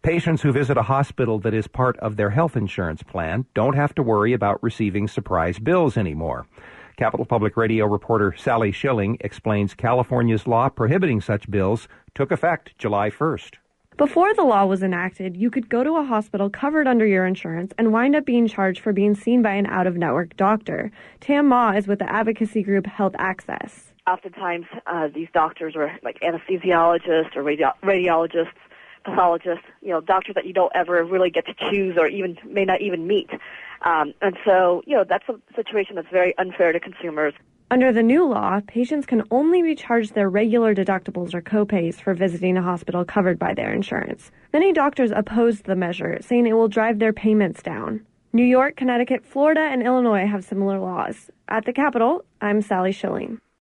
Patients who visit a hospital that is part of their health insurance plan don't have to worry about receiving surprise bills anymore. Capital Public Radio reporter Sally Schilling explains California's law prohibiting such bills took effect July 1st. Before the law was enacted, you could go to a hospital covered under your insurance and wind up being charged for being seen by an out-of-network doctor. Tam Ma is with the advocacy group Health Access. Oftentimes, these doctors are like anesthesiologists or radiologists, pathologists, doctors that you don't ever really get to choose or even may not even meet. And so, that's a situation that's very unfair to consumers. Under the new law, patients can only be charged their regular deductibles or copays for visiting a hospital covered by their insurance. Many doctors opposed the measure, saying it will drive their payments down. New York, Connecticut, Florida, and Illinois have similar laws. At the Capitol, I'm Sally Schilling.